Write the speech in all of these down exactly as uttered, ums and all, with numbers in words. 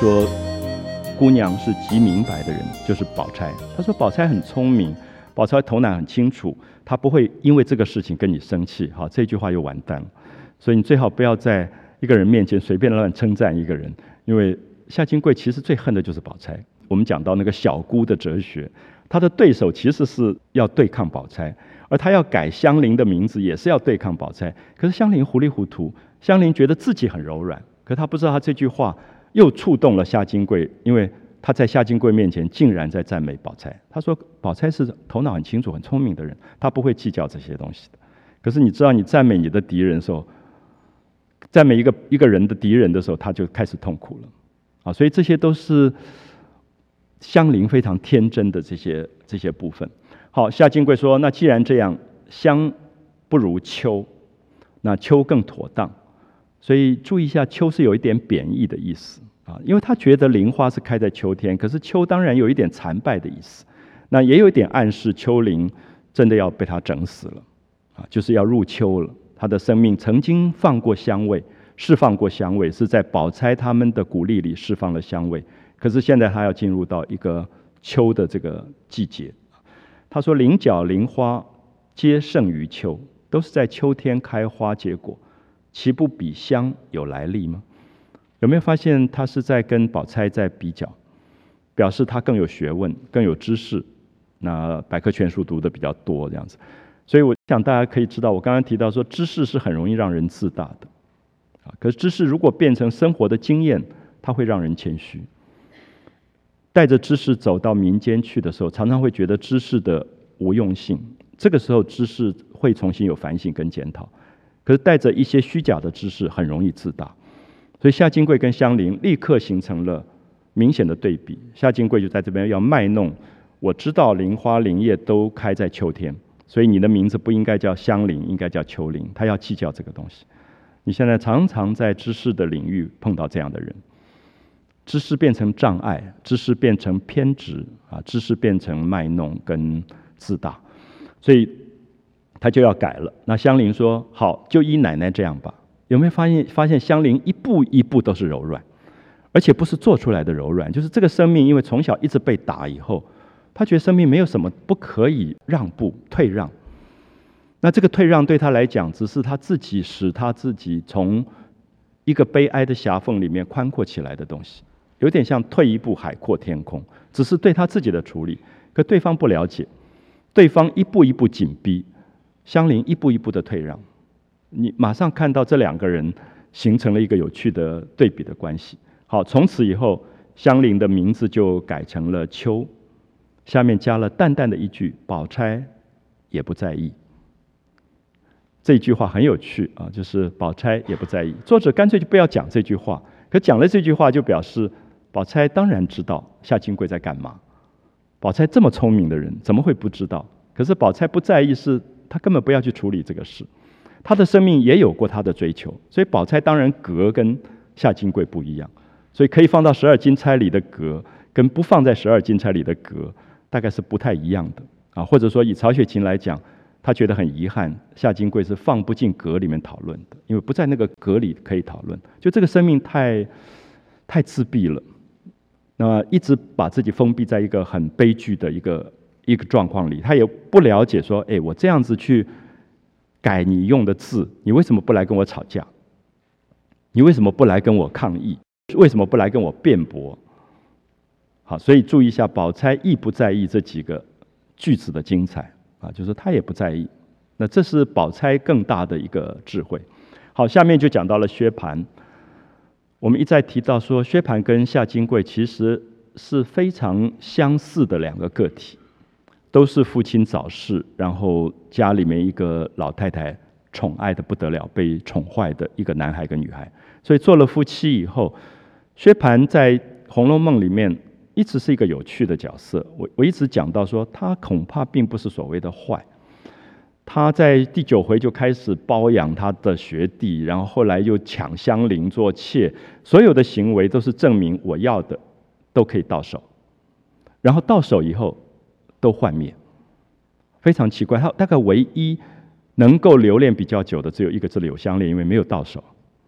说姑娘是极明白的人，就是宝钗。他说宝钗很聪明，宝钗头脑很清楚，她不会因为这个事情跟你生气。好，这句话又完蛋了。所以你最好不要在一个人面前随便乱称赞一个人，因为夏金桂其实最恨的就是宝钗。我们讲到那个小姑的哲学，她的对手其实是要对抗宝钗，而她要改香菱的名字也是要对抗宝钗。可是香菱糊里糊涂，香菱觉得自己很柔软，可她不知道她这句话又触动了夏金桂，因为她在夏金桂面前竟然在赞美宝钗。她说宝钗是头脑很清楚很聪明的人，她不会计较这些东西的。可是你知道，你赞美你的敌人的时候，赞美一个一个人的敌人的时候，他就开始痛苦了啊！所以这些都是香菱非常天真的这些这些部分。好，夏金桂说：“那既然这样，香不如秋，那秋更妥当。”所以注意一下，秋是有一点贬义的意思啊，因为他觉得菱花是开在秋天，可是秋当然有一点残败的意思，那也有一点暗示秋菱真的要被他整死了啊，就是要入秋了。他的生命曾经放过香味，释放过香味，是在宝钗他们的鼓励里释放了香味。可是现在他要进入到一个秋的这个季节。他说：“菱角菱花皆胜于秋，都是在秋天开花结果，岂不比香有来历吗？”有没有发现他是在跟宝钗在比较，表示他更有学问，更有知识。那百科全书读的比较多，这样子。所以我想大家可以知道，我刚刚提到说，知识是很容易让人自大的，啊，可是知识如果变成生活的经验，它会让人谦虚。带着知识走到民间去的时候，常常会觉得知识的无用性，这个时候知识会重新有反省跟检讨。可是带着一些虚假的知识，很容易自大。所以夏金桂跟香菱立刻形成了明显的对比。夏金桂就在这边要卖弄，我知道菱花菱叶都开在秋天，所以你的名字不应该叫香菱，应该叫秋菱。他要计较这个东西。你现在常常在知识的领域碰到这样的人，知识变成障碍，知识变成偏执啊，知识变成卖弄跟自大，所以他就要改了。那香菱说：“好，就依奶奶这样吧。”有没有发现？发现香菱一步一步都是柔软，而且不是做出来的柔软，就是这个生命，因为从小一直被打以后，他觉得生命没有什么不可以让步、退让。那这个退让对他来讲，只是他自己使他自己从一个悲哀的狭缝里面宽阔起来的东西，有点像退一步海阔天空，只是对他自己的处理。可对方不了解，对方一步一步紧逼，香菱一步一步的退让，你马上看到这两个人形成了一个有趣的对比的关系。好，从此以后，香菱的名字就改成了秋，下面加了淡淡的一句：“宝钗也不在意。”这句话很有趣啊，就是宝钗也不在意。作者干脆就不要讲这句话，可讲了这句话就表示宝钗当然知道夏金桂在干嘛。宝钗这么聪明的人，怎么会不知道？可是宝钗不在意，是她根本不要去处理这个事。她的生命也有过她的追求，所以宝钗当然格跟夏金桂不一样，所以可以放到十二金钗里的格，跟不放在十二金钗里的格，大概是不太一样的啊。或者说以曹雪芹来讲，他觉得很遗憾，夏金桂是放不进格里面讨论的，因为不在那个格里可以讨论。就这个生命太太自闭了，那一直把自己封闭在一个很悲剧的一个一个状况里，他也不了解说，哎，我这样子去改你用的字，你为什么不来跟我吵架？你为什么不来跟我抗议？为什么不来跟我辩驳？好，所以注意一下，宝钗意不在意这几个句子的精彩。啊，就是他也不在意，那这是宝钗更大的一个智慧。好，下面就讲到了薛蟠。我们一再提到说，薛蟠跟夏金桂其实是非常相似的两个个体，都是父亲早逝，然后家里面一个老太太宠爱的不得了，被宠坏的一个男孩跟女孩。所以做了夫妻以后，薛蟠在《红楼梦》里面一直是一个有趣的角色。我我一直讲到说，他恐怕并不是所谓的坏。他在第九回就开始包养他的学弟，然后后来又抢香菱做妾，所有的行为都是证明我要的都可以到手，然后到手以后都幻灭，非常奇怪。他大概唯一能够留恋比较久的只有一个字柳香莲，因为没有到手。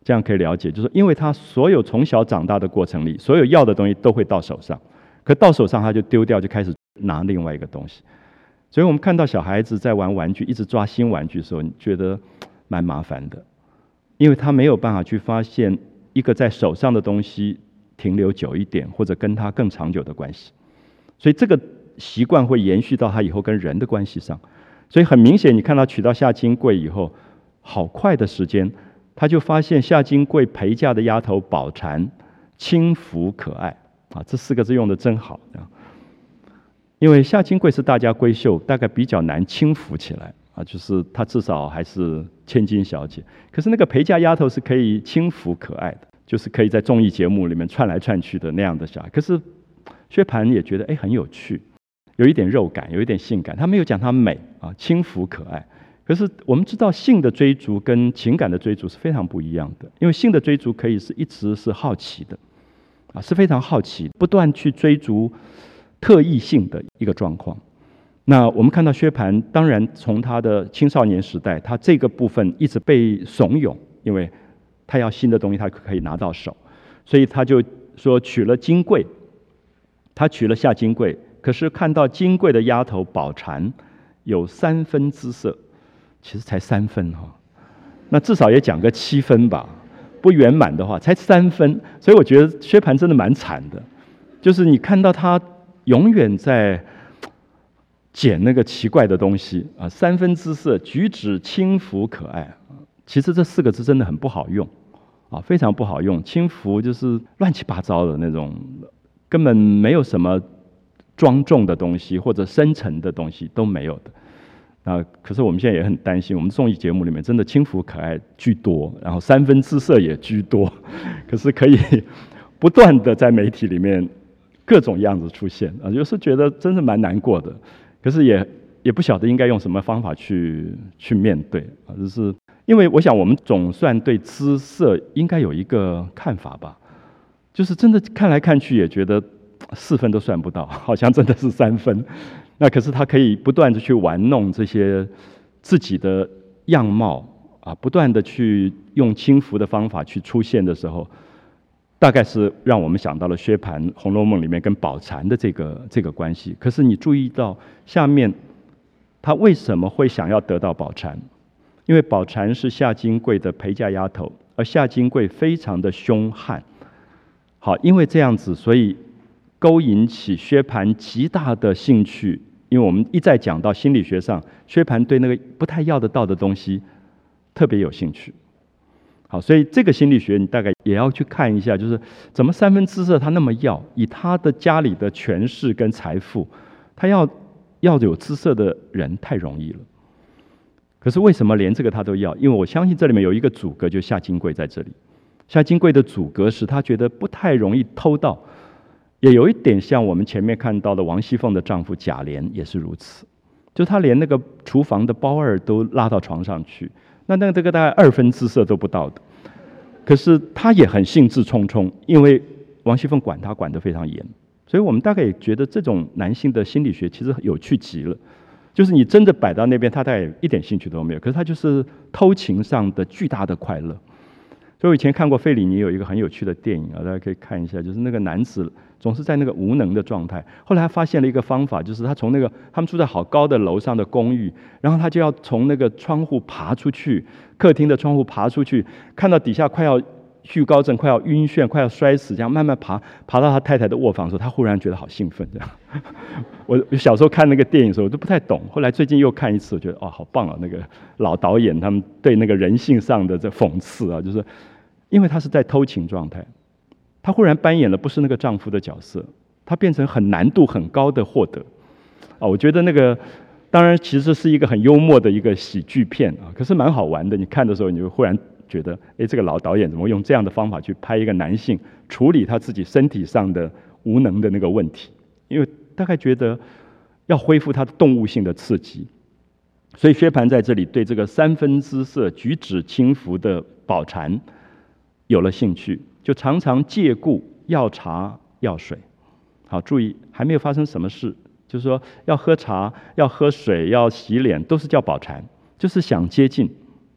这样可以了解，就是因为他所有从小长大的过程里，所有要的东西都会到手上，可到手上他就丢掉，就开始拿另外一个东西。所以我们看到小孩子在玩玩具，一直抓新玩具的时候，你觉得蛮麻烦的，因为他没有办法去发现一个在手上的东西停留久一点，或者跟他更长久的关系。所以这个习惯会延续到他以后跟人的关系上。所以很明显，你看到娶到夏金贵以后，好快的时间，他就发现夏金贵陪嫁的丫头宝蟾轻浮可爱啊，这四个字用的真好。因为夏金贵是大家闺秀，大概比较难轻浮起来啊，就是她至少还是千金小姐。可是那个陪嫁丫头是可以轻浮可爱的，就是可以在综艺节目里面窜来窜去的那样的小孩。可是薛蟠也觉得哎很有趣，有一点肉感，有一点性感。他没有讲她美啊，轻浮可爱。可是我们知道性的追逐跟情感的追逐是非常不一样的，因为性的追逐可以是一直是好奇的啊，是非常好奇，不断去追逐特异性的一个状况。那我们看到薛蟠，当然从他的青少年时代，他这个部分一直被怂恿，因为他要新的东西，他可以拿到手，所以他就说娶了金贵，他娶了夏金贵，可是看到金贵的丫头宝蟾有三分姿色，其实才三分哈，那至少也讲个七分吧，不圆满的话才三分，所以我觉得薛蟠真的蛮惨的，就是你看到他永远在捡那个奇怪的东西啊，三分姿色，举止轻浮可爱。其实这四个字真的很不好用啊，非常不好用。轻浮就是乱七八糟的那种，根本没有什么庄重的东西或者深沉的东西都没有的。啊，可是我们现在也很担心，我们综艺节目里面真的轻浮可爱居多，然后三分姿色也居多，可是可以不断的在媒体里面各种样子出现啊，有时候觉得真是蛮难过的，可是也也不晓得应该用什么方法去去面对啊，就是因为我想我们总算对姿色应该有一个看法吧，就是真的看来看去也觉得四分都算不到，好像真的是三分。那可是他可以不断的去玩弄这些自己的样貌啊，不断的去用轻浮的方法去出现的时候，大概是让我们想到了薛蟠《红楼梦》里面跟宝蟾的这个这个关系。可是你注意到下面，他为什么会想要得到宝蟾？因为宝蟾是夏金贵的陪嫁丫头，而夏金贵非常的凶悍。好，因为这样子，所以勾引起薛蟠极大的兴趣。因为我们一再讲到心理学上，薛蟠对那个不太要得到的东西特别有兴趣。好，所以这个心理学你大概也要去看一下，就是怎么三分姿色他那么要，以他的家里的权势跟财富，他要要有姿色的人太容易了。可是为什么连这个他都要？因为我相信这里面有一个阻隔，就是夏金贵在这里。夏金贵的阻隔使他觉得不太容易偷到。也有一点像我们前面看到的王熙凤的丈夫贾琏也是如此，就他连那个厨房的包二都拉到床上去，那那这个大概二分姿色都不到的，可是他也很兴致冲冲，因为王熙凤管他管得非常严，所以我们大概也觉得这种男性的心理学其实有趣极了，就是你真的摆到那边，他大概一点兴趣都没有，可是他就是偷情上的巨大的快乐。所以我以前看过费里尼有一个很有趣的电影啊，大家可以看一下，就是那个男子总是在那个无能的状态，后来他发现了一个方法，就是他从那个他们住在好高的楼上的公寓，然后他就要从那个窗户爬出去，客厅的窗户爬出去，看到底下快要惧高症、快要晕眩、快要摔死，这样慢慢爬爬到他太太的卧房的时候，他忽然觉得好兴奋。这样，我小时候看那个电影的时候我都不太懂，后来最近又看一次，我觉得哦好棒啊！那个老导演他们对那个人性上的这讽刺啊，就是因为他是在偷情状态，他忽然扮演了不是那个丈夫的角色，他变成很难度很高的获得啊！我觉得那个当然其实是一个很幽默的一个喜剧片啊，可是蛮好玩的。你看的时候，你就忽然觉得，哎，这个老导演怎么用这样的方法去拍一个男性处理他自己身体上的无能的那个问题？因为大概觉得要恢复他的动物性的刺激，所以薛蟠在这里对这个三分姿色、举止轻浮的宝蟾有了兴趣，就常常借故要茶要水。好，注意还没有发生什么事，就是说要喝茶、要喝水、要洗脸，都是叫宝蟾，就是想接近，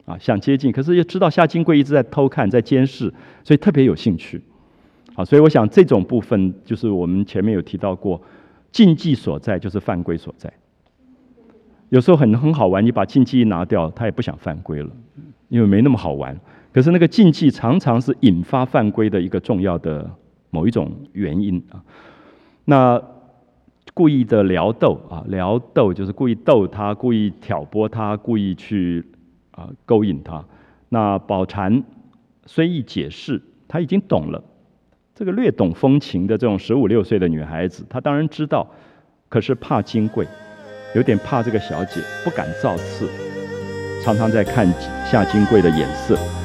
啊，想接近，可是又知道夏金贵一直在偷看，在监视，所以特别有兴趣。好，所以我想这种部分就是我们前面有提到过，禁忌所在就是犯规所在。有时候很很好玩，你把禁忌一拿掉，他也不想犯规了，因为没那么好玩。可是那个禁忌常常是引发犯规的一个重要的某一种原因啊。那故意的撩逗啊，撩逗就是故意逗他，故意挑拨他，故意去啊勾引他。那宝钗虽易解释，他已经懂了。这个略懂风情的这种十五六岁的女孩子，她当然知道，可是怕金贵，有点怕这个小姐，不敢造次，常常在看夏金贵的眼色。